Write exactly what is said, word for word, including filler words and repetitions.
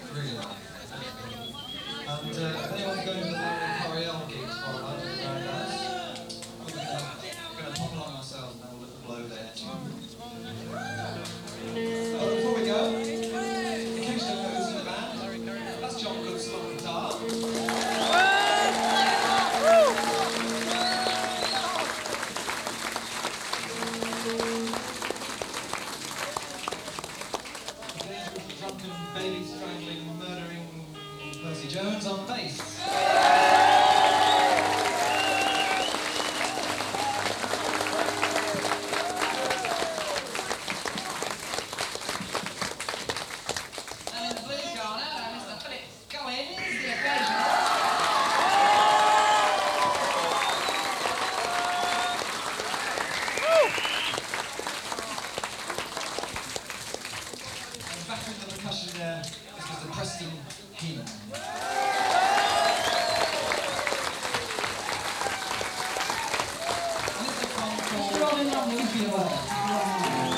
Really nice. And uh, if anyone's going to the Coriel gigs tomorrow night with Grandad, we're going to pop along ourselves and have a little blow there. But before we go, in case you don't know who's in the band, that's John Goodson on guitar. Drunken, baby strangling, murdering Percy Jones on bass. And in the blue corner, Mister Philip Goins, the occasional. And back in the percussion there is Mister Preston Heenan. And this is a song called Rolling on the